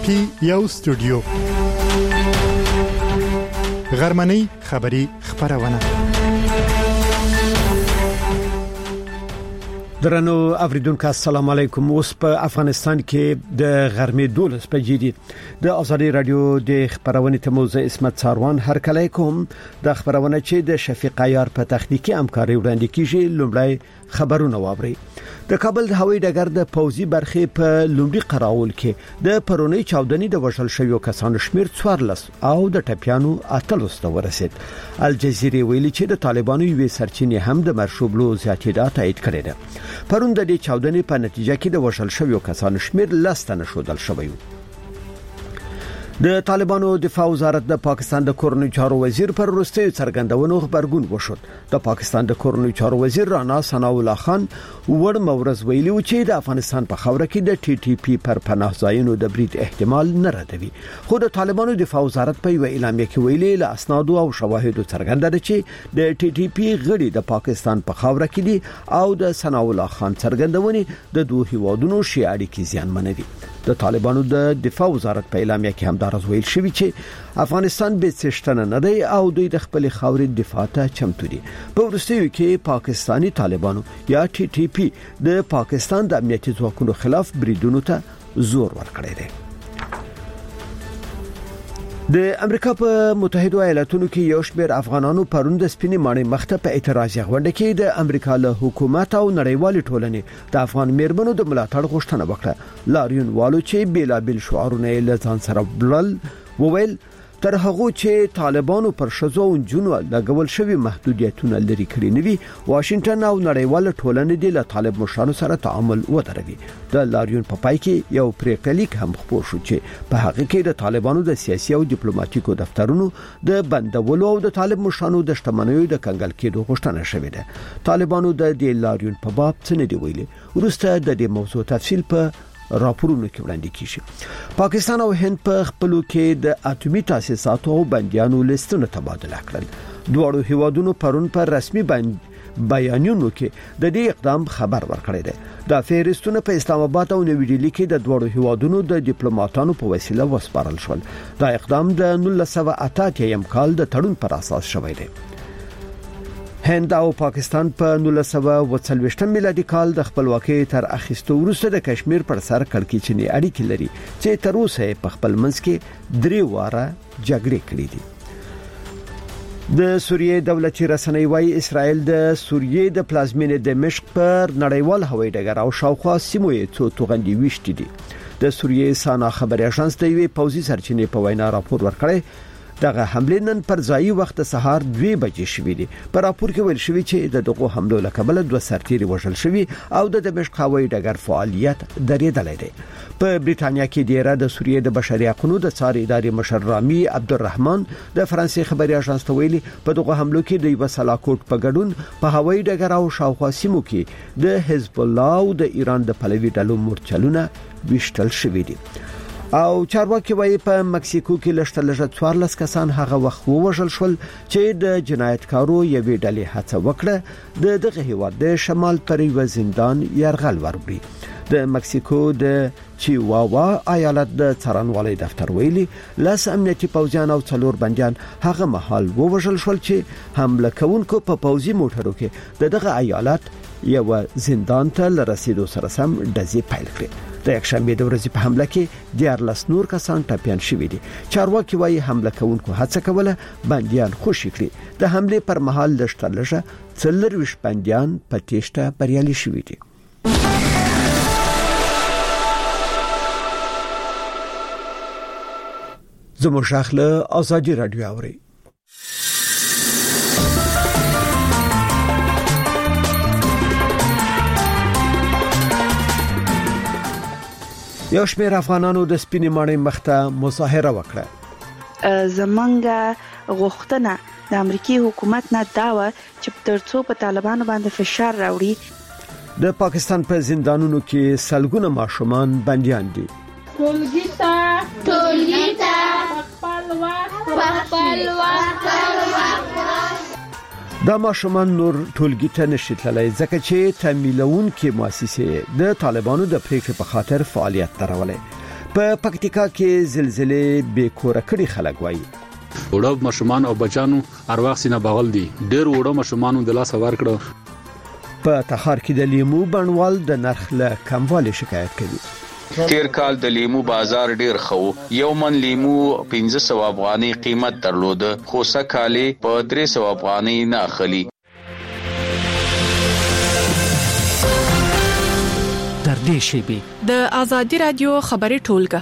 کې یو استودیو غرمنۍ خبری خبرونه درنو اوریدونکو السلام علیکم. اوس په افغانستان کې د غرمې 12 بجې دي. د ازادي رادیو د خبرونې ته موزه اسمت ساروان هر کله کوم د خبرونه چې د شفیق عیار په تخنیکی همکاري وړاندې کیږي. لومړی خبرونه واوري. د کابل د هوایي ډګر د پوځي برخې په لومړي قراول کې د پرونی چاودنې د وژل شویو کسانو شمیر 14 او د ټپیانو 18 ته ورسید. الجزیره ویلي چې د طالبانو یوې سرچینې هم د مرشوبلو زیاتېدا تایید کړې ده. پرون د دې چاودنې په نتیجه کې د وژل شویو کسانو شمیر 10 تنه شودل شوی. د طالبانو دفاع وزارت د پاکستان د کورنۍ چارو وزیر پر وروستي څرګندونو خبرګون وشود. د پاکستان د کورنۍ چارو وزیر رانا ثناء الله خان وړ مورز ویلي و چې د افغانستان په خاوره کې د ټي ټي پی پر پناه ځایونو د برید احتمال نه ردوي. خو د طالبانو دفاع وزارت په یو اعلامیه کې ویلي له اسناد او شواهد څرګنده ده چې د ټي ټي پی غړي د پاکستان په خاوره کې دي او د ثناء الله خان څرګندونې د دوه هیوادونو شي اړیکې زیانمنوي. د طالبانو د دفاع وزارت په اعلامیه کې هم دا راځویل شوی چې افغانستان به څشتنه نه دی او دوی د خپل خاورې دفاع ته چمتو دي. په ورستیو کې پاکستانی طالبانو یا ټي ټي پی د پاکستان د امنیتي ځواکونو خلاف بریدونو ته زور ورکړی دی. د امریکا په متحده ایالاتونو کې یو شمېر افغانانو پرون د سپینې ماڼۍ مخته په اعتراضي غونډه کې د امریکا له حکومت او نړیوال ټولنې د افغان میرمنو د ملاتړ غوښتنه وکړه. لاریون والو چې بیلابل شعارونه له ځان سره بلل وویل تر هغه چې طالبانو پر شذو او جنو لګول شوی محدودیتونه لري کړی نوي واشنگټن او نړیوال ټولنې د طالب مشرانو سره تعامل ودروي. د لاریون په پای کې یو پریکلیک هم خپور شو چې په هغه کې د طالبانو د سیاسي او ډیپلوماټیکو دفترونو د بندولو او د طالب مشرانو د شتمنیو د کنګل کېدو غوښتنه شوې ده. طالبانو د دې لاریون په باب څه نه دی ویلي. وروسته د دې موضوع تفصیل په راپورونو کې وړاندې کیږي. پاکستان او هند په خپلو کې د اټومي تاسیساتو او بندیانو لیستونه تبادله کړل. دوه هیوادونو پرون پر رسمي بیانونو کې د دې اقدام خبر ورکړی دی. د فهرستونه په اسلام آباد او نوی ډیلی کې د دوه هیوادونو د ډیپلوماټانو په وسیله وسپارل شول. دا اقدام د 1988 کال د تړون پر اساس شوی دی. هند او پاکستان په 1940 میلادي کال د خپلواکۍ تر اخیستو وروسته د کشمیر پر سر کړکېچنې اړیکې لري چې تر اوسه په خپل منځ کې 3 واره جګړې کړې دي. د سوریې دولتي رسنۍ وايي اسرائیل د سوریې د پلازمینې دمشق پر نړیوال هوایي ډګر او شاوخوا سیمو یې څو توغندي وشتي دي. د سوریې سانا خبري اژانس د یوې پوځي سرچینې په وینا راپور ورکړی. دغه حمله نن پر ځای وخت سهار 2 بجې شوې دي. په راپور کې ویل شوی چې دغه حمله له کبله 2 سرتیري وژل شوی او د دمشق هوایي ډګر فعالیت درېدلی دی. په بریټانیا کې ډیره د سوریې د بشري حقوقو د څار ادارې مشر رامي عبدالرحمن د فرانسې خبري اژانس ته ویلي په دغه حملو کې د وسلاکوټ په ګډون په هوایي ډګر او شاوخوا سیمو کې د حزب الله او د ایران د پلوي ډلو مورچلونه وشتل شوی دي. او چارواکي وايي په مکسیکو کې لږ 14 کسان هغه وخت وژل شول چې د جنایتکارو یوې ډلې هڅه وکړه دغه هیواد د شمال پر یو زندان يرغل وروړي. د مکسیکو د چیواوا ایالت د څارنوالۍ دفتر ویلي لاس امنیتي پوځیان او 4 بنديان هغه مهال وژل شول چې حمله کوونکو په پوځي موټرو کې دغه ایالت یو زندان ته لرسیدو سره سم ډزې پیل کړې. د یکشنبه د ورځې په حمله کې 14 نور کسان ټپيان شوي دي. چارواکي وايي حمله کوونکو هڅه کوله بنديان خوشي کړي. د حمله پر مهال لږه 40 بنديان په تېښته بریالي شوي دي. زموږ شاخله ازادي رادیو اوري. یو شمېر افغانانو د سپینې ماڼۍ مخته مظاهره وکړه. زمونږ غوښتنه د امریکای حکومت نه دا و چې ترڅو په طالبانو باندې فشار راوړي. د پاکستان په زندانونو کې سلګونه ماشومان بنديان دي. ټولګي ته خپل وخت دا ماشومان نور ټولګي ته نشي تللی ځکه چې تمویلون کې مؤسسې د طالبانو د پریکړې په خاطر فعالیت درولې. په پکتیکا کې زلزلې به کور کړي خلک وایي وړو مشمان او بچانو ارواح سینه بغل دي ډېر وړو مشمانو د لاس ور کړو. په تخار کې د لیمو بڼوال د نرخ له کموالي شکایت کوي. تیر کال د لیمو بازار ډیر خو یو من لیمو 1500 افغاني قیمت درلود خو سکهاله په 300 افغاني نه اخلي. در دې شیبه د ازادي رادیو خبري ټولګه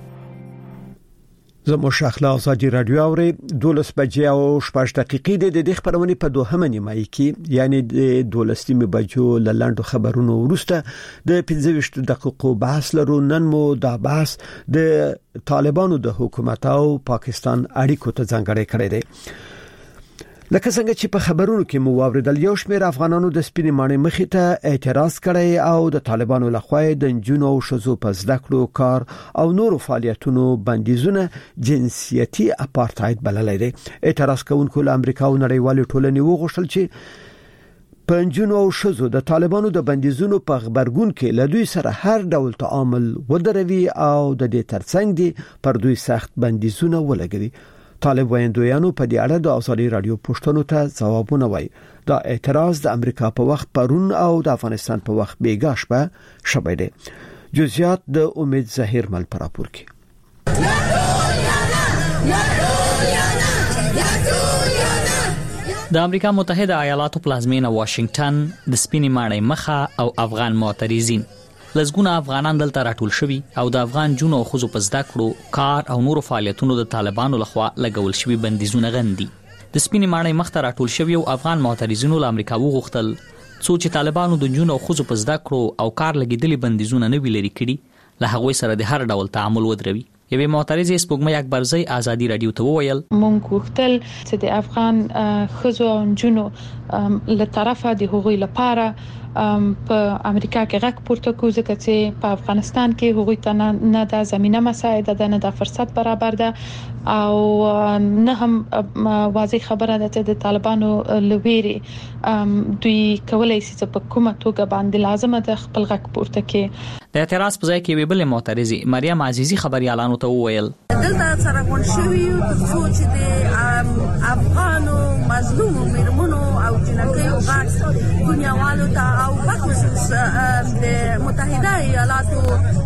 زمو شاخله ازادي رادیو اوري 12 بجې او 6 دقیقې د خبرونه په دوهمه نیمایي کې یعنی د 12 بجو لاندو خبرونو ورسته د 15 دقیقو بحث لرو. نن مو د بحث د طالبانو د حکومت او پاکستان اړیکو ته ځانګړی کړی دی. لکه څنګه چې په خبرونو کې مو واوریدل یو شمېر افغانانو د سپینې ماڼۍ مخې ته اعتراض کړی او د طالبانو لخوا د جنونو او شذو په زده کړو کار او نورو فعالیتونو بندیزونه جنسیتي اپارټاید بللی دی. اعتراض کوونکو له امریکا او نړیوالې ټولنې وغوښتل چې په جنونو او شذو د طالبانو د بندیزونو په خبرګون کې له دوی سره هر ډول تعامل ودروي او د دې ترڅنګ دي پر دوی سخت بندیزونه ولګوي. طالب ویندویانو په دې اړه د ازادي رادیو پوښتنو ته ځوابونه وایي. دا اعتراض د امریکا په وخت پرون او د افغانستان په وخت بیګا شپه شوی دی. جزئیات د امید ظاهر مل پر راپور کې. د امریکا متحده ایالاتو پلازمینه واشنگټن د سپینې ماڼۍ مخه او افغان معترضین لزګونه افغانان دلته راټول شوي او د افغان جنونو او ښځو په زده کړو کار او نورو فعالیتونو د طالبانو لخوا لګول شوي بندیزونه غندي. د سپینې ماڼۍ مخ ته راټول شوي او افغان معترضینو له امریکا وغوښتل څو چې طالبانو د جنونو او ښځو په زده کړو او کار لګیدلي بندیزونه نه وي لري کړي له هغوی سره د هر ډول تعامل ودروي. یوې معترضې سپوږمۍ اکبرزی ازادي رادیو ته وویل مونږ غوښتل چې د افغان ښځو او جنونو له طرفه د هغوی لپاره په امریکا کې غږ پورته کوو ځکه چې په افغانستان کې هغوی ته نه د زمينه مساعده ده نه د فرصت برابر ده او نه هم واضح خبره ده چې د طالبانو لویري دوی کولای شي چې په کومه توګه باندې لازمه ده خپل غږ پورته کړي. د اعتراض په ځای کې ویبل معترضې مریم عزیزی خبريالانو ته وویل دلته سره غون شوی څو چې د افغانو مظلوم میرمنو او جنکیو غږ دنیاوالو ته او بخصوص د متحده ایالاتو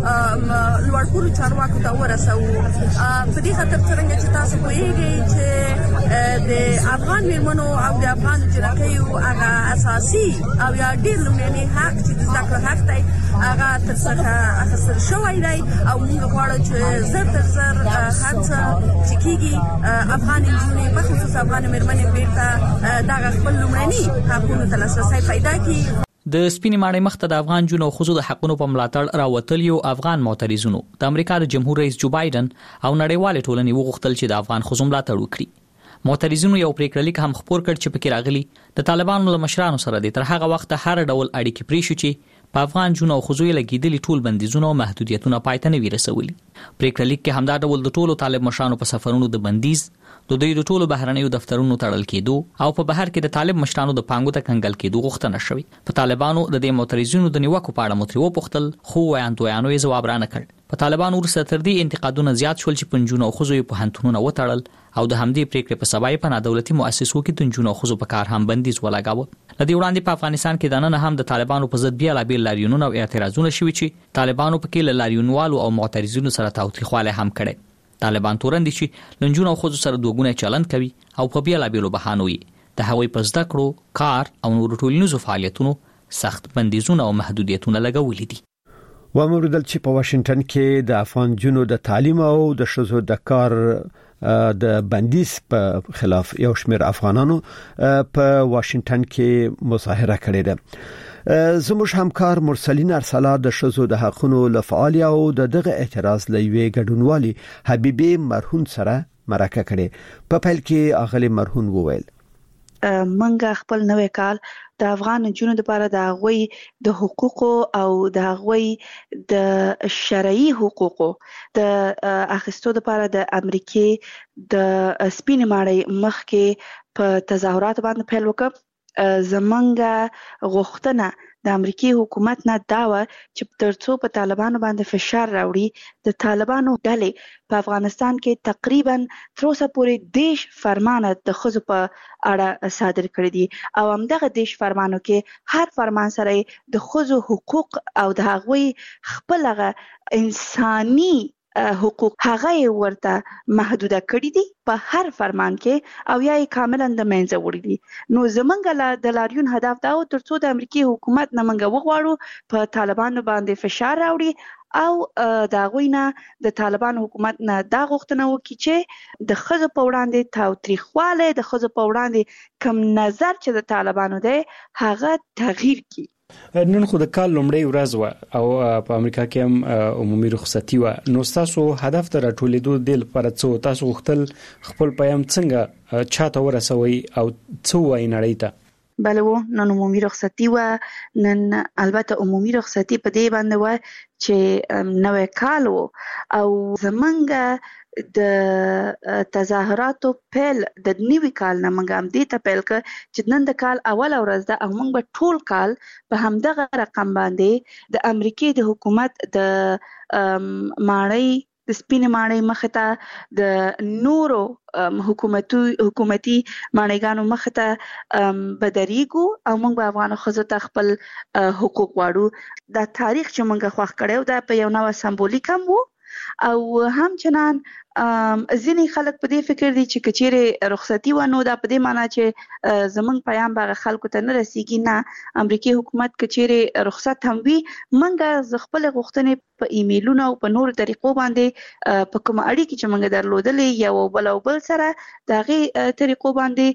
لوړپوړو چارواکو ته ورسو. په دې خاطر څنګه چې تاسو پوهیږئ چې د افغان میرمنو او د افغان جنکیو هغه اساسي او یا ډیر لومړني حق چې د زده کړو حق دی هغه تر څنګه اخیستل شوی دی او موږ غواړو چې زر تر زر هڅه چې کیږي افغان نجونې په خصوص افغان میرمنې بیرته دغه خپل لومړني حقونو ته لاسرسی پیدا کړي. د سپینې ماڼۍ مخ ته د افغان جنونو او ښځو د حقونو په ملاتړ راوتلیو افغان معترضینو د امریکا د جمهور رئیس جو بایدن او نړیوالې ټولنې وغوښتل چې د افغان ښځو ملاتړ وکړي. معترضینو یو پریکړه لیک هم خپور کړ چې پکې راغلي د طالبانو له مشرانو سره د تر هغه وخت هر ډول اړیکې پرې شو چې په افغان جنونو او ښځو لګیدلي ټول بندیزونه او محدودیتونه پای ته نه وي رسولي. پریکړه لیک کې همدا ډول د ټولو طالب مشرانو په سفرونو د بندیز د دوی د ټولو بهرنیو دفترونو تړل کېدو او په بهر کې د طالب مشرانو د پانګو ته کنګل کېدو غوښتنه شوې. په طالبانو د دې معترضینو د نیوکو په اړه متری وپوښتل خو ویاندویانو یې ځواب رانه کړ. په طالبانو ورسره تر دې انتقادونه زیات شول چې پنځونه او ښځو په هنتونونه وتړل او د همدې پریکړې په سبا په نادولتي مؤسسو کې تنجونه او ښځو په کار هم بندیز ولګاوه. لدې وړاندې په افغانستان کې د نن هم د طالبانو په ضد بیلابیل لاریونونه او اعتراضونه شوي چې طالبانو پکې له لاریونوالو او معترضینو سره تاوتریخوالی هم کړي. طالبان تورن دي چې لنجونه او ښځو سره دوګونه چلند کوي او په بیلابیلو بهانو یې د هغوی په زده کړو کار او نورو ټولنیزو فعالیتونو سخت بندیزونه او محدودیتونه لګولي دي. وموردل چې په واشنگټن کې د افغان جنو د تعلیم او د ښځو د کار د بندیز په خلاف یو شمېر افغانانو په واشنگټن کې مظاهره کړې ده. زموږ همکار مرسلین ارسلا د ښځو د حقونو لفعال او دغه اعتراض لوي ګډونوالي حبيبي مرهون سره مرکه کړې. په پیل کې اغلی مرهون وویل منګه خپل نوې کال د افغان جنونو لپاره د غوي د حقوقو او د غوي د شرعي حقوقو د اخیستو لپاره د امریکای د سپینې ماڼۍ مخ کې په تظاهرات باندې پیل وکړ. زمونږه غوښتنه د امریکای حکومت نه دا و چې ترڅو په طالبانو باندې فشار راوړي د طالبانو ډلې په افغانستان کې تقریبا تر اوسه پورې 10 فرمانه د ښځو په اړه صادر کړي دي او همدغه 10 فرمانو کې هر فرمان سره د ښځو حقوق او د هغوی خپل انساني حقوق هغه ورته محدوده کړي دي په هر فرمان کې او یا کاملا د منځه وړي دي. نو زمونږ د لاریون هدف دا و ترڅو د امریکای حکومت نه منګه وغواړو په طالبانو باندې فشار راوړي او دا غوینه د طالبان حکومت نه دا غوښتنه وکړي چې د ښځو په وړاندې تاوتریخواله د ښځو په وړاندې کم نظر چې د طالبانو دی هغه تغییر کړي. نن خو د کال لومړی ورځ و او په امریکا کې هم عمومي رخصتي و. نو تاسو هدف ته راټولېدو د لپاره څه تاسو غوښتل خپل پیغام څنګه چاته ورسوي او څه وایي نړۍ ته؟ بله و نن عمومي رخصتي و. نن البته عمومي رخصتي په دې باندې و چې نوې کال و او زمونږ د تظاهراتو پیل د نوي کال نه موږ هم دې ته پیل کړ چې نن د کال اول ورځ ده او موږ به ټول کال په همدغه رقم باندې د امریکای د حکومت د ماڼۍ د سپینې ماڼۍ مخې ته د نورو حکومتي ماڼیګانو مخې ته بدرېږو او موږ به افغان ښځو ته خپل حقوق غواړو. دا تاریخ چې موږ خوښ کړی دا په یو نوع سمبولیک هم وو او همچنان ځینې خلک په دې فکر دي چې کچېرې رخصتي و نو دا په دې معنی چې زمونږ پیغام به خلکو ته نه رسیږي. نه، امریکای حکومت کچېرې رخصت هم وي موږ خپل غوښتنې په ایمیلونو او په نورو طریقو باندې په کوم اړیکې چې موږ درلودلې یو بل او بل سره د هغې طریقو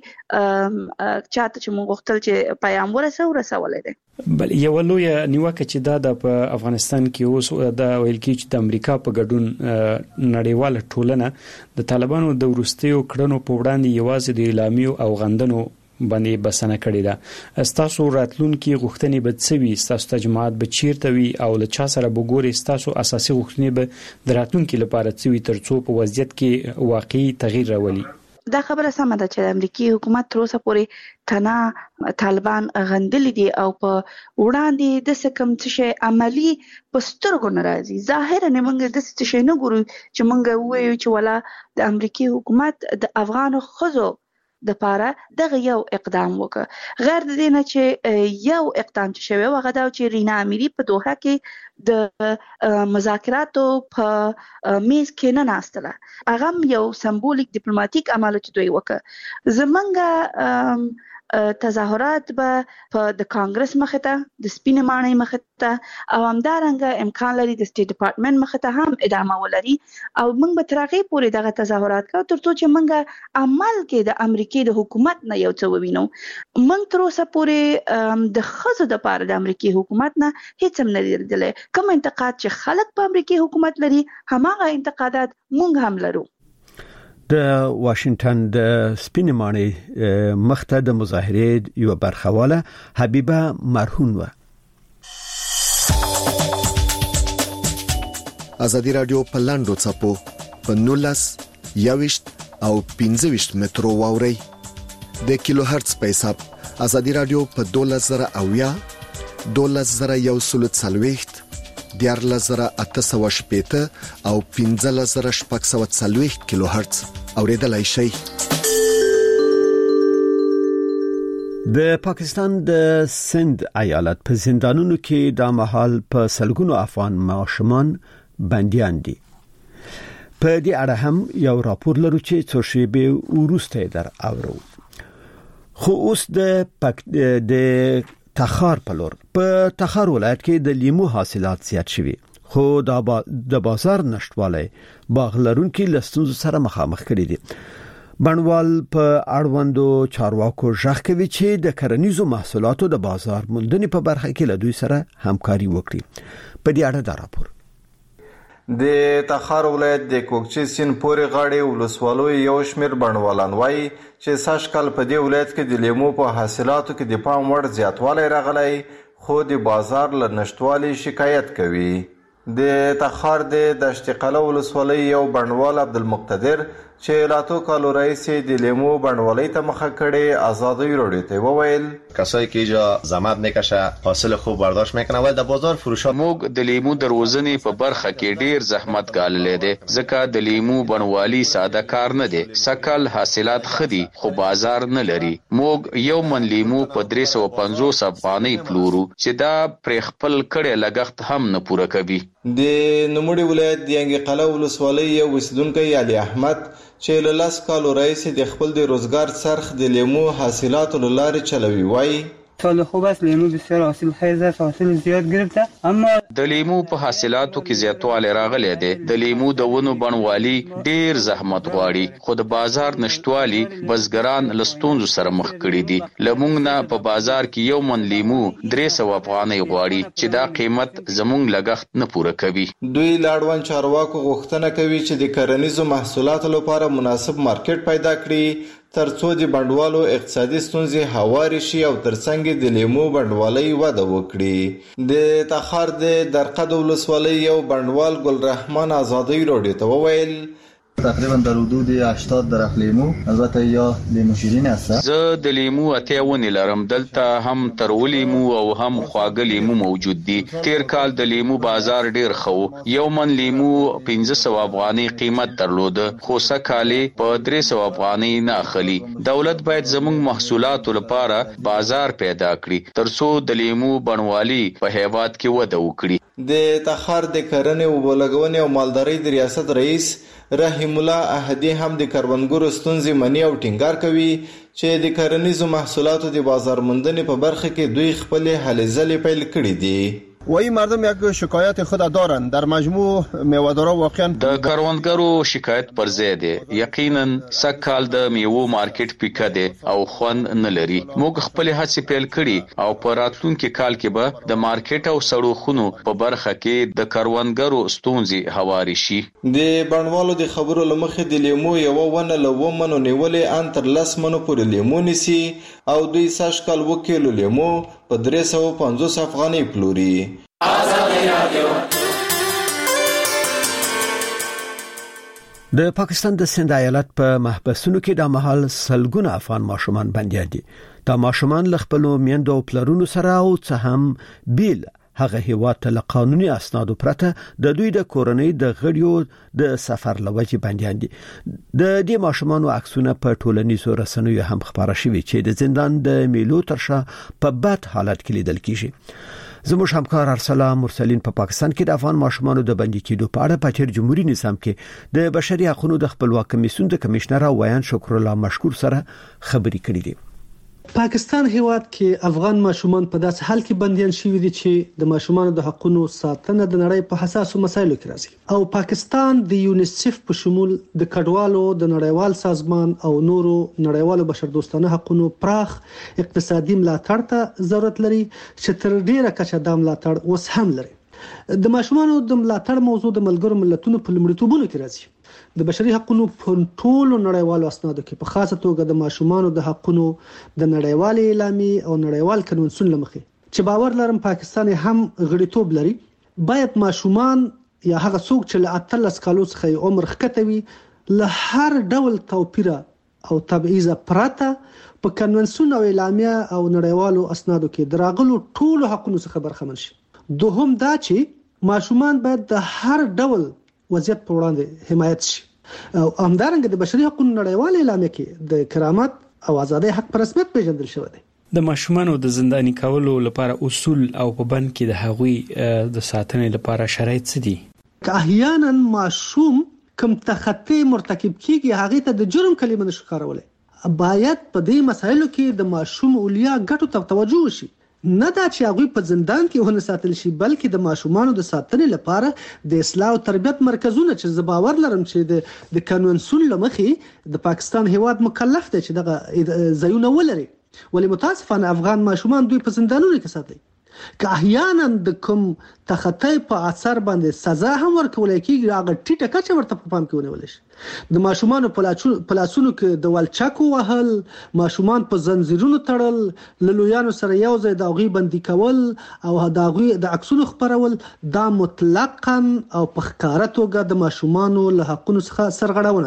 باندې چاته چې موږ غوښتل چې پیغام ورسولی دی. بل یو لوی نیوکه چې دا د په افغانستان کې اوس دا ویل کېږي چې د امریکا په ګډون نړیواله ټولنه د طالبانو د وروستیو کړنو په وړاندې یوازې د اعلامیو او غندنو باندې بسنه کړې ده. ستاسو راتلونکي غوښتنې به څه وي؟ ستاسو تجمعات به چیرته وي او له چا سره به ګورئ؟ ستاسو اساسي غوښتنې به د راتلونکي لپاره څه وي ترڅو په وضعیت کې واقعي تغییر راولي؟ دا خبره سمه ده چې د امریکای حکومت تر اوسه پورې تنها طالبان غندلي دي او په وړاندې د څه کم څه شی عملی په سترګو نه راځي. ظاهرا موږ د څه شی نه ګورو چې موږ وایو چې ولا د امریکای حکومت د افغان ښځو د پاره دغه یو اقدام وکړ غیر د دې نه چې یو اقدام چې شوی هغه دا چې رینا امیری په دوحه کې د مذاکراتو په میز کې نه ناستله هغه یو سمبولیک ډیپلوماټیک عمل چې دوی وکړ. زمونږ تظاهرات به په د کانګرس مخې ته د سپینې ماڼۍ مخې ته او همدارنګه امکان لري د سټیټ ډپارټمنټ مخې ته هم ادامه ولري او موږ به تر هغې پورې دغه تظاهرات کوو تر څو چې موږ عمل کې د امریکای د حکومت نه یو څه ووینو. موږ تر اوسه پورې د ښځو دپاره د امریکای حکومت نه هیڅ هم نه دي لیدلی. کوم انتقاد چې خلک په امریکای حکومت لري هماغه انتقادات موږ هم لرو. د واشنگټن د سپینې ماڼۍ مخته د مظاهرې یو برخواله حبیبه مرهون و. ازادي رادیو په لاندو چپو په 19 یاوشت او 15 مترو واوري د کیلو هرتز په حساب ازادي رادیو په 12000 12140 14880 او 15640 کیلو هرتز اوریدلای شئ. د پاکستان د سند ایالت په زندانونو کې د مهال په سلګونو افغان ماشومان بنديان دي. په دې اړه هم یو راپور لرو چې څو شیبې وروسته در اورو. خو اوس د تخار په لور په تخار ولایت کې د لیمو حاصلات زیات شوي خو د بازار نشټوالی باغ لرونکي له ستونزو سره مخامخ کړي دي. بڼوال په اړوندو چارواکو ژغ کوي چې د کرنیزو محصولاتو د بازار موندنې په برخه کې له دوی سره همکاري وکړي. په دې اړه دا راپور د تخار ولایت د کوکچې سین پورې غاړې ولسوالۍ یو شمېر بڼوالان وایي چې سږکال په دې ولایت کې د لیمو په حاصلاتو کې د پام وړ زیاتوالی راغلی خو د بازار له نشتوالي شکایت کوي. د تخار د دشت قلعه ولسوالۍ یو بڼوال عبدالمقتدر چې لاتو کالو رئیس د لیمو بڼوالۍ ته مخه کړي آزادی راډیو ته وویل کسایی که اینجا زحمت میکشه حاصل خوب برداشت میکنه ول د بازار فروش موږ د لیمو د روزنې په برخه کې ډیر زحمت ګاللې دي ځکه د لیمو بڼوالي ساده کار نه دی سکل حاصلات خدي خو بازار نه لري موږ یو من لیمو په 350 افغانۍ پلورو چې دا پر خپل کړه لګښت هم نه پوره کوي د نوموړي ولایت د انګي قلعه ولسوالۍ یو اوسیدونکی علي احمد چې له 10 کالو رئیس د خپل د روزګار څرخ د لیمو حاصلاتو لاره چلوي وای سال خوب است لیمو بسیار حاصل خیز است حاصل زیاد گرفته اما د لیمو په حاصلاتو کې زیاتوالی راغلی دی د لیمو د ونو بڼوالي ډیر زحمت غواړي خو د بازار نشټوالي بزګران له ستونزو سره مخ کړي دي لمونږ نه په بازار کې یو من لیمو 300 افغانۍ غواړي چې دا قیمت زمونږ لګښت نه پوره کوي دوی لاړوان چارواکو غوښتنه کوي چې د کرنیزو محصولاتو لپاره مناسب مارکیټ پیدا کړي ترڅو د بڼوالو اقتصادي ستونزې هواري شي او ترڅنګ د لیمو بڼوالۍ وده وکړي د تخار د درقد ولسوالۍ یو بڼوال ګل رحمان آزادی راډیو ته وویل تقریبا در حدود 80 درخت لیمو البته یا لیمو شیرین هست زه د لیمو اتیا ونې لرم دلته هم ترو لیمو او هم خواږه لیمو موجود دي تیر کال د لیمو بازار ډیر خو یو من لیمو 1500 افغانۍ قیمت درلوده خو سکالي په 300 افغانۍ نه اخلي دولت باید زموږ محصولاتو لپاره بازار پیدا کړي ترڅو د لیمو بڼوالي په هیواد کې وده وکړي د تخار د کرنې او بلګونې او مالدارۍ د ریاست رئیس رحیم الله احدی هم د کروندګرو ستونزې مني او ټینګار کوي چې د کرنیزو محصولاتو د بازار موندنې په برخه کې دوی خپل هلې ځلې پیل کړې دي وای مردم یک شکایت خود دارن در مجموع میوه‌دارا واقعا د کروندګرو شکایت پر ځای دی یقینا سکهال د میوو مارکیټ پیکه دی او خون نه لري موږ خپل هڅې پیل کړي او په راتلونکي کال کې به د مارکیټ او سړو خونو په برخه کې د کروندګرو ستونزې هواري شي د بڼوالو د خبرو لمخې د لیمو یو ونه له ومنو نیولې ان تر 10 منو پورې لیمو نسی او دوی ساش کال وکیلو لیمو په 350 افغانۍ پلوري د پاکستان د سند ایالت په محبسونو کې د مهال سلګونه افغان ماشومان بنديان دي دا ماشومان له خپل میندو او پلرونو سره او څه هم بیل هغه هیواد ته قانوني اسناد پرته د دوی د کورنۍ د غړیو د سفر لوجې بنديان دي د دې ماشومانو عکسونه په ټولنیزو رسنیو هم خبره شوي چې د زندان د میلو ترشا په بد حالت کې لیدل کیږي زموږ همکار ارسلان مرسلین په پاکستان کې د افغان ماشومانو د بندي کېدو په اړه په تیر جمهوریت نظام کې د بشري حقوقو د خپلواک کمیسیون د کمشنر ویان شکر الله مشکور سره خبري کړې دي پاکستان هیواد کې افغان ماشومان په داسې حال کې بنديان شوي دي چې د ماشومانو د حقوقو ساتنه د نړۍ په حساسو مسایلو کې راځي او پاکستان د یونیسف په شمول د کډوالو د نړیوال سازمان او نورو نړیوالو بشردوستانه حقوقو پراخ اقتصادي ملاتړ ته ضرورت لري چې تر ډیره کچه د ملاتړ اوس هم لري د ماشومانو د ملاتړ موضوع د ملګرو ملتونو په لومړیتوبونو کې راځي د بشري حقوقو په ټولو نړیوالو اسنادو کې په خاصه توګه د ماشومانو د حقوقو د نړیوال اعلامیه او نړیوال کنونسیون لمخې چې باور لرم پاکستان هم غړیتوب لري باید ماشومان یا هغه څوک چې له 13 کالو څخه عمر ښکته وي له هر ډول توپیر او تبعیض پرته په کنونسیون او اعلامیه او نړیوالو اسنادو کې دراغلو ټولو حقوقو څخه برخمن شي دوهم دا چې ماشومان باید د هر ډول وضعیت په وړاندې حمایت شي او همدارنګه د بشري حقوقو نړیوال اعلامیه کې د کرامت او ازادۍ حق په رسمیت پیژندل شوی دی د ماشومانو د زنداني کولو لپاره اصول او په بند کې د هغوی د ساتنې لپاره شرایط څه دي که احیانا ماشوم کوم تخطي مرتکب کیږي هغه ته د جرم کلمه نشو کارولای باید په دې مسایلو کې د ماشوم اولیا ګټو ته توجه وشي نه دا چې هغه په زندان کې ونه ساتل شي بلکې د ماشومانو د ساتنې لپاره د اصلاح او تربیت مرکزونه چې زباور لرم چې د قانونسون لمخې د پاکستان هیواد مکلف دی چې دغه ځایونه ولري ولی متاسفانه افغان ماشومان دوی په زندانونو کې ساتي که احیانا د کوم تخطی په اثر باندې سزا هم ورکول کېږي هغه ټیټه کچه ورته په پام کې ونیول شي د ماشومانو په لاسونو کې د ولچکو وهل ماشومان په زنجیرونو تړل لویانو سره یو ځای د هغوی بندي کول او د هغوی د عکسونو خپرول دا مطلقاً او په ښکاره توګه د ماشومانو له حقونو څخه سرغړونه ده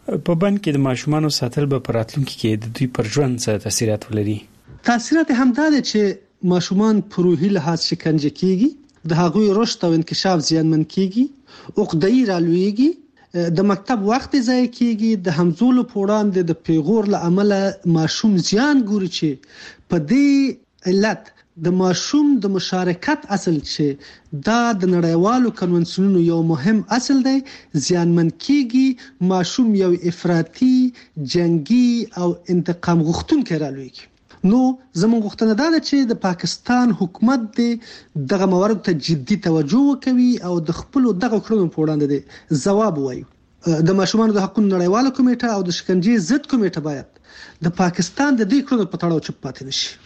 په بند کې د ماشومانو ساتل به په راتلونکي کې د دوی پر ژوند څه تاثیرات ولري؟ تاثیرات همدا دي چې ماشومان په روحي لحاظ شکنجه کیږي، د هغوی رشد او انکشاف زیانمن کیږي، عقده‌ای رالویږي، د مکتب وخت ضایع کیږي، د همزولو په وړاندې د پیغور له امله ماشوم زیان ګوري چې په دې علت د ماشوم د مشارکت اصل چې دا د نړیوالو کنونسیونونو یو مهم اصل دی زیانمن کیږي، ماشوم یو افراطي، جنگي او انتقام غوښتونکی رالویږي. نو زموږ غوښتنه ده چې د پاکستان حکومت دغه موارد ته جدي توجه وکوي او د خپل دغه کړنو په وړاندې ځواب وایي. د ماشومانو د حقوقو نړیواله کمیټه او د شکنجې ضد کمیټه باید د پاکستان د دې کړنو په تړاو چوپ پاتې نشي.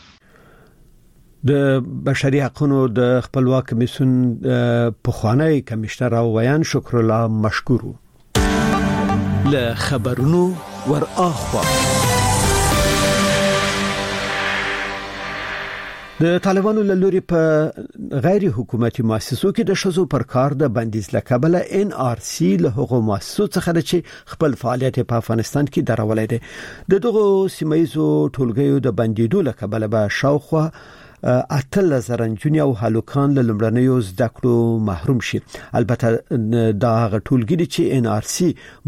د بشري حقوقو د خپلواک کمیسیون پخوانی کمشنر او ویان شکر الله مشکورو. له خبرونو ور اخوا د طالبانو له لوري په غیر حکومتي مؤسسو کې د شذو پر کار د بندیز لکبله NRC له هغو مؤسسو څخه چې خپل فعالیت په افغانستان کې درولې ده. د دغو سیمایزو ټولګیو د بندیدو لکبله به شاوخوا 8000 نجونې او هلوکان له لمړنیو زده کړو محروم شي. البته دا هغه ټولګي چې NRC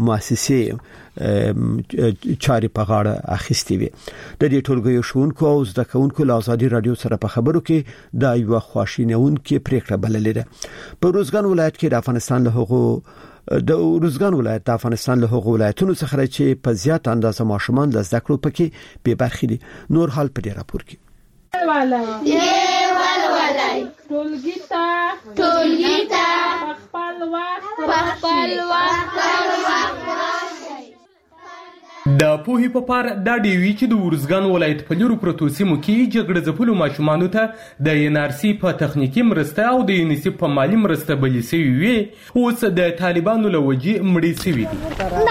مؤسسې چاري په غاړه اخیستي وي. د دې ټولګیو شونکو او زده کوونکو له آزادي رادیو سره په خبرو کې دا یو خواشینونکې پریکړه بللې ده. په روزګان ولایت کې د افغانستان له هغو د روزګان ولایت د افغانستان له هغو ولایتونو څخه چې په زیات اندازه ماشومان له زده کړو پکې بې برخې دي. نور حال په دې راپور کې د پوهې په پار دا ډیوي چې د ورزګان ولایت په لورو پروتو سیمو کې جګړه ځپلو ماشومانو ته د NRC په تخنیکی مرسته او د UNICEF په مالی مرسته بلې سوي وي، اوس د طالبانو له وجې مړې سوي دي.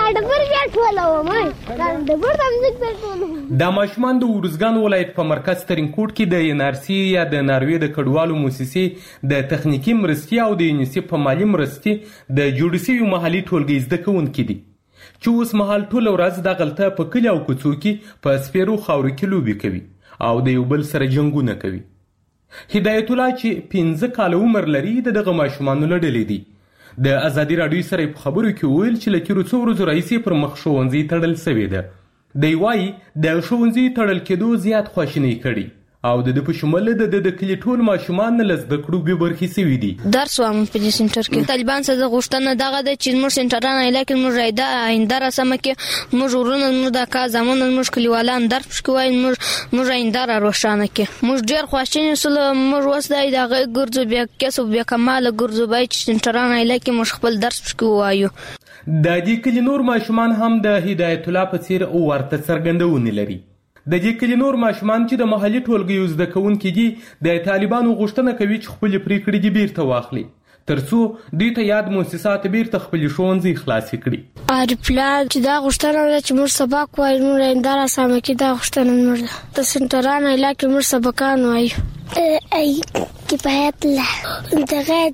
دا ماشومان د ورزګان ولایت په مرکز ترینکوټ کې د NRC یا د ناروې د کډوالو موسسې د تخنیکی مرستې او د UNICEF په مالی مرستې د جوړ شوي محلي ټولګي زده کوونکي دي چې اوس مهال ټول ورځ د غلطه په کلی او کوڅو کې په سپیرو خاورو کې لوبي کوي او د یو بل سره جنگونه کوي. هدایت الله چې 15 کال عمر لري دغه ماشومان لړلې دي. د آزادي رادیو سره په خبرو کې ویل چې لکه څو ورځې راځي پر مخ ښوونځي تړل شوی ده. دی وايي د ښوونځي تړل کېدو زیات خواشینی کړي او د په شمول د کلی ټول ماشومان له زده کړو به برخې سوي دي. درس وایم په دې سنټر کې. طالبان څخه غوښتنه دغه د چې موږ سنټرانه علاقې موږ راځي آینده رسمه کې موږ ورونه موږ د کا زمون موږ کلیوالان درس کوي موږ آینده را روښانه کې موږ ډیر خوشاله سول موږ وسدای دغه ګرځو بیا کسب بیا کمال ګرځو بای چې سنټرانه علاقې موږ خپل درس کوو. د دې کلی نور ماشومان هم د هدایت الله په څیر ورته څرګندونه لري. د دې کلی نور ماشومان چې د محلي ټولګیو زده کوونکي دي د طالبانو غوښتنه کوي چې خپل پریکړې دې بیرته واخلي ترڅو دوی ته یاد مؤسسات بیرته خپل ښوونځي خلاص کړي. پلان چې دا غوښتنه ده چې موږ سبق وایو نو انداره سم کې دا غوښتنه موږ د سنټرانه علاقې موږ سبقان وایو ای کفایت له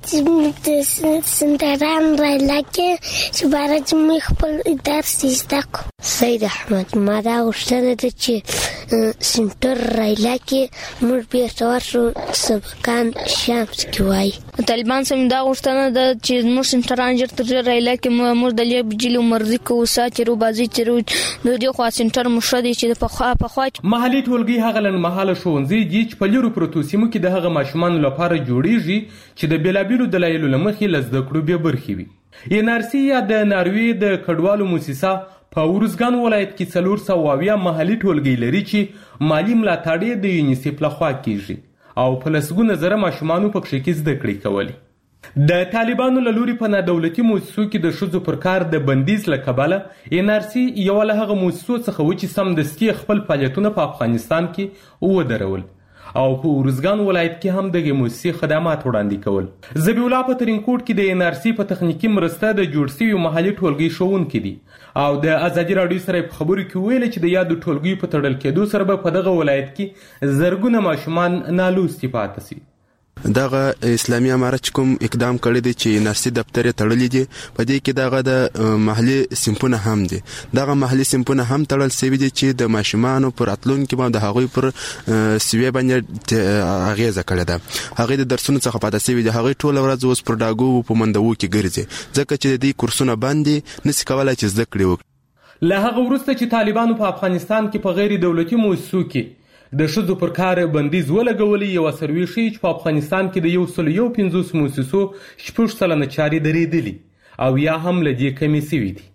دغه سنټران علاقې چې بارج موږ خپل درس زده کو. سید احمد ما دا غوښتنه ده چې سنټر علاقې موږ بیرته ورشو سبقان شامس کې وایو. طالبان سم دا غوښتنه ده چې موږ سنټران جرته علاقې موږ د لیب جلو مرزي کو ساترو بازي چرو د دې خوا سنټر مشدي چې په خوا محلي ټولګي هغه لن محله ښوونځي دي چې په لورو پروتو سیمو کې د هغه ماشومان لپاره جوړیږي چې د بیلابیلو دلایلو لمخې لزده کړو به برخې وي. NRC یا د ناروې د کډوالو موسسه په ورزګان ولایت کې 420 محلي ټولګي لري چې مالی ملاتړ د UNICEF لخوا کیږي او په لسګونه زره ماشومان په کې زده کړې کوي. د طالبانو له لوري په نادولتي موسسو کې د شذو پر کار د بندیز له کبله NRC یو له هغه موسسو څخه و چې سمدستي خپل فعالیتونه په افغانستان کې ودرول او په ورزګان ولایت کې هم دغه موسسې خدمات وړاندې کول. ذبیح الله په ترینکوټ کې د NRC په تخنیکی مرسته د جوړ شوي محلي ټولګي ښوونکي دي او د آزادي رادیو سره په خبرو کې ویل چې د یادو ټولګي په تړل کېدو سره په دغه ولایت کې زرګونه ماشومان نالوستي پاتې شي. دغه اسلامي امارت کوم اقدام کړی دی چې نرسي دفتر تړلې دي په دې کې دغه د محلي سمپونه هم دي دغه محلي سمپونه هم تړل شوی دي چې د ماشومانو پر اتلونکو باندې هغوی پر سوي باندې اغیزه کړې ده هغه د درسونو څخه پاتې شوی دي هغه ټول ورځ اوس پر داګو په مندوو کې ګرځي ځکه چې د دې کورسونه باندې نس کولای چې زده کړي وکړي له هغه وروسته چې طالبانو په افغانستان کې په غیر دولتي مؤسسو کې د ښځو پر کار بندیز ولګولي یو سروي ښیي چې په افغانستان کې د 150 مؤسسو 6% چارې درېدلي او یا هم له دې کمې شوي دي.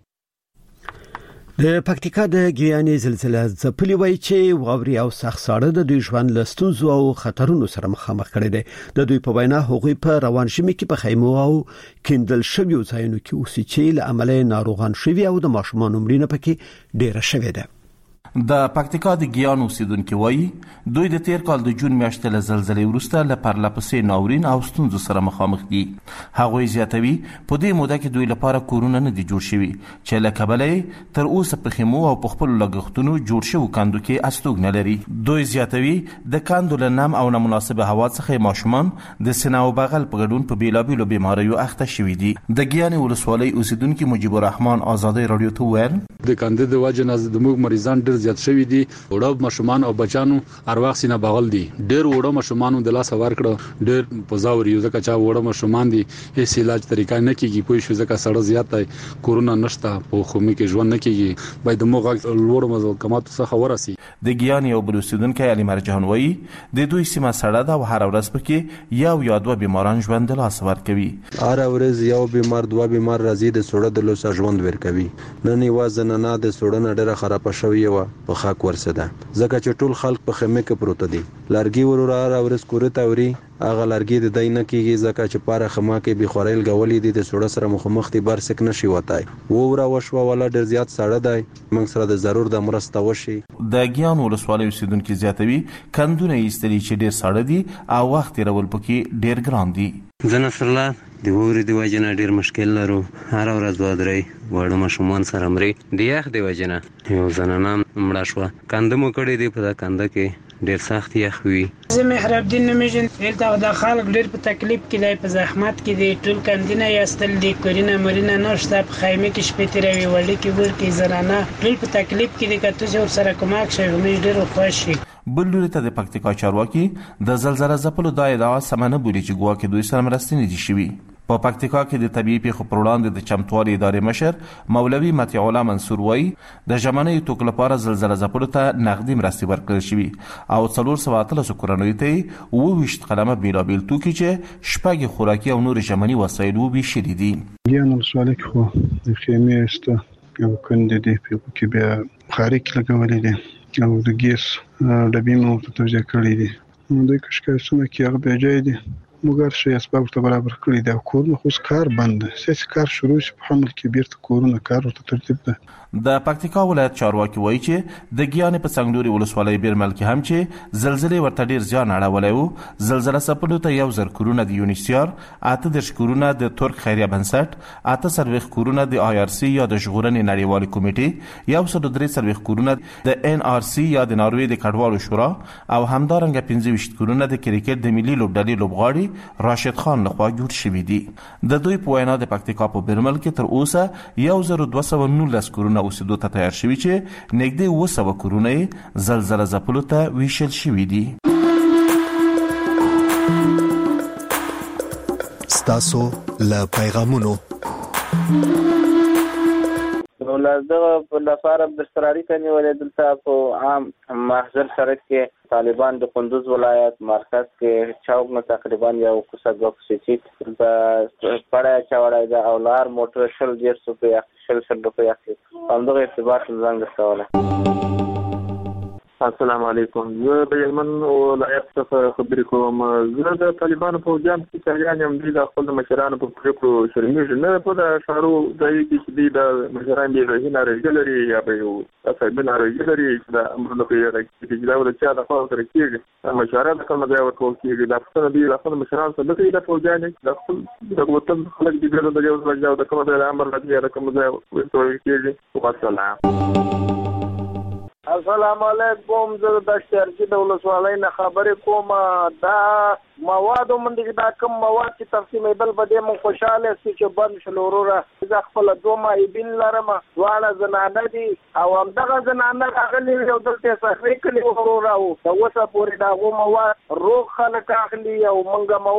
د پکتیکا د ګیانې زلزلې ځپلې وای چې واوري او سخت ساړه د دوی ژوند له ستونزو او خطرونو سره مخامخ کړي دي د دوی په وینا هغوی په روان شمي کې په خیمو او کیندل شوی ځایونو کې اوسې چې له عمله ناروغان شوي او د ماشومان عمرونه پکې ډیره شوې ده. د پکتیکا د ګیان اوسیدونکو وایي دوی د تیر کال د جون میاشتې له زلزلې وروسته له پرلپسې ناورین او ستونزو سره مخامخ دي. هغوی زیاتوي په دې موده کې دوی لپاره کورونه نه دي جوړ شوي چې له کبله تر اوسه په خیمو او په خپل لګښتونو جوړ شوي کندو کې استوګ نه لري. دوی زیاتوي د کندو له نم او نامناسبه هوا څخه ماشومان د سینه او بغل په ګډون په بیلابیلو بیماریو اخته شوي دي. د ګیان ولسوالۍ اوسیدونکو مجيب الرحمن آزادۍ رادیو ته ویل د کندې د وجه نه د موږ مریضان ډیر زیات شوي دي وړو ماشومان او بچانو ارواح سینه بغل دي ډیر وړو ماشومان د لاس ور کړ ډیر پوزاوري ځکه چې وړو ماشومان دي هیڅ علاج طریقه نه کیږي پوه شو ځکه سړی زیات دی کورونا نشته په خومي کې ژوند نه کیږي باید موږ لوړ مزلکمات څخه ورسي. د ګیان یو بل اوسیدونکو علي مرجان وایي د دوی سیمه سړه ده او هر ورځ پکې یو یا دوه بیماران ژوند د لاس ور کوي. هر ورځ یو بیمار دوه بیمار راځي د سړه د لوس ژوند ور کوي. نن یو ځننه د سړه ډیره خراب شوی و په خاک ورسده ځکه چې ټول خلک په خیمه کې پروت دي لارګي ورور اورس کورته اوري هغه لارګي د دای نه کیږي ځکه چې پاره خما کې به خورایل غولې دي د سړه سره مخمخ دي بار سک نشي وتاي ووره وشو ولا ډیر زیات سړه دی موږ سره د ضرور د مرسته وشي. د ګیان ولسوالۍ اوسیدونکو زیاتوي کندونه ایستلي چې ډیر سړه دي او وخت رول پکې ډیر ګران دي. زنه سره د ووري د وجنه ډیر مشکل لرو هر ورځ وادرې وړو ماشومان سره مري د یخ د وجنه یو زنانه مړه شو کندمو کړي دی په کنده کې ډیر سخت یخ وي. زه محراب الدین نمیجن دلته د خلک ډیر په تکلیف کې دی په زحمت کې دی ټول کندینه یاستل دی کورینا مرینا نشته په خیمه کې شپې تیروي وړي کې ورکی زنانه ټول په تکلیف کې دی کته چې سره کومک شي مې ډیر خوشي. بل لوري ته د پکتیکا چارواکي د زلزلې ځپلو د ادعا سمنه بولي چې ګواکې دوی سره مرستې نه دي شوي. په پکتیکا کې د طبيعي پیښو پر وړاندې د چمتوالي ادارې مشر مولوي مطیع الله منصور وایي د ژمنې توکو لپاره زلزلې ځپلو ته نغدي مرستې ورکړل شوي او 413 کورنیو ته 22 قلمه بیلابیل توکي چې شپږ خوراکي او نور ژمني وسایل وبېشلي دي. ګیان ولسوالۍ خو د خیمې است او کندې دی په کې بیا خارق لګولې دي او د ګیس ډبې مو ته توزیع کړې دي دوی کشکاسونه کې هغه بجای دي موږ شي اسباب ته برابر کړی دی او کورونه خو کار بند سیاسي کار شروع شي په حمل کې بیرته کورونه کار ورته ترتیب ده. د پکتیکا ولایت چارواکي وایي چې د ګیانې په څنګلوري ولسوالۍ بیرمل کې هم چې زلزلې ورته ډیر زیان اړولی و زلزله ځپلو ته 1000 کورونه د یونیسیار 38 کورونه د ترک خیریه بنسټ 48 کورونه د IRC یا د ژغورنې نړیوالې کمیټې 103 کورونه د NRC یا د ناروې د کډوالو شورا او همدارنګه 25 کورونه د کرکټ د ملي لوبډلې لوبغاړي راشد خان لخوا جوړ شوي دي. د دوی په وینا د پکتیکا په بیرمل کې تر اوسه 1219 کورونه اوسېدو ته تیار شوي چې نږدې 200 کورونه یې زلزله ځپلو ته ویشل شوي دي. ستاسو له پیغامونو ولادغه په لپاره د استراری کني ولې دلته په عام محضر سره کې طالبان د کندوز ولایت مرکز کې چوک نه تقریبا یو کوڅه غوښتي په پړای چاوړای دا او لار موټر شل ډیر سپیا شل روپیا کې همدغه ارتباط څنګه ستوله. السلام علیکم. زه د یمن ولایت څخه خبرې کوم. زه د طالبانو په جام کې چریان یم د خپل مشرانو په پریکړو شرمېږي نه په د شارو ځای کې چې د مشران دي رهینه رجلري یا به یو اصل نه رجلري د امرونو په اړه چې دا ول چې دا خو تر کېږي مشوره د کوم ځای ورکول کېږي د خپل دی خپل مشران سره د فوجان د خپل د وطن خلک دي د یو ځای د کوم ځای امر لګي د کوم ځای ورکول کېږي. والسلام. السلام علیکم. زه د شهرګي د ولسوالۍ نه خبرې کوم. دا مواد ومنډي دا کوم مواد چې تقسیمېدل به دې مون خوشاله سي چې بند شل وروره زه خپل دوه مایبین لرم دواړه زنانه دي او همدغه زنانه راغلي یو دلته سفر کړي وروره او اوسه پورې دا مواد روغ خلک اخلي او منګه